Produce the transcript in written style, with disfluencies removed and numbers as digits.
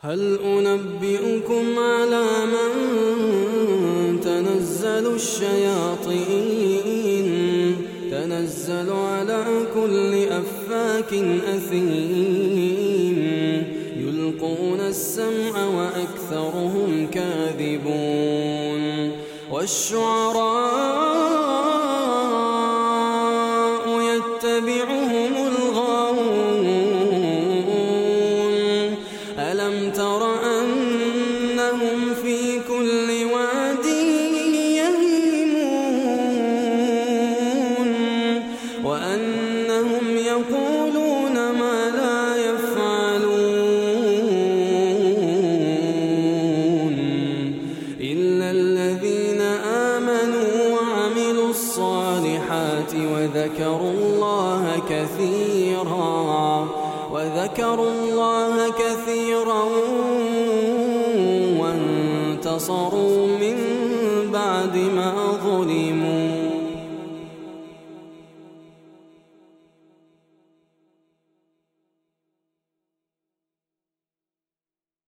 هل أنبئكم على من تنزل الشياطين تنزل على كل أفاك أثيم يلقون السمع وأكثرهم كاذبون والشعراء يتبعهم الغاوون ألم تر أنهم في كل واد يهيمون وأنهم يقولون ما لا يفعلون إلا الذين آمنوا وعملوا الصالحات وذكروا الله كثيرا وانتصروا من بعد ما ظلموا